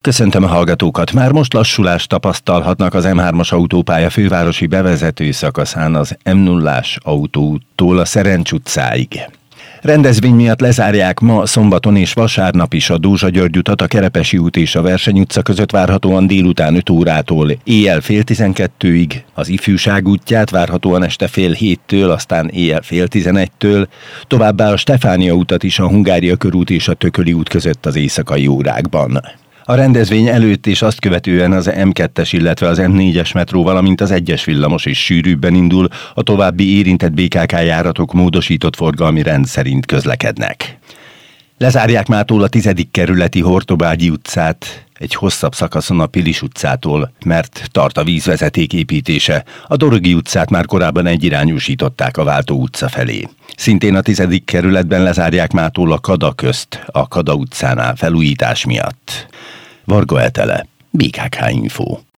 Köszöntöm a hallgatókat! Már most lassulást tapasztalhatnak az M3-as autópálya fővárosi bevezető szakaszán az M0-ás autóúttól a Szerencs utcáig. Rendezvény miatt lezárják ma szombaton és vasárnap is a Dózsa György utat, a Kerepesi út és a Verseny utca között várhatóan délután 5 órától éjjel fél 12-ig, az Ifjúság útját várhatóan este fél 7-től, aztán éjjel fél 11-től, továbbá a Stefánia utat is a Hungária körút és a Tököli út között az éjszakai órákban. A rendezvény előtt és azt követően az M2-es, illetve az M4-es metró, valamint az 1-es villamos is sűrűbben indul, a további érintett BKK járatok módosított forgalmi rend szerint közlekednek. Lezárják mától a 10. kerületi Hortobágyi utcát, egy hosszabb szakaszon a Pilis utcától, mert tart a vízvezeték építése. A Dorogi utcát már korábban egyirányúsították a Váltó utca felé. Szintén a 10. kerületben lezárják mától a Kada közt, a Kada utcánál felújítás miatt. Varga Etele, BKK Info.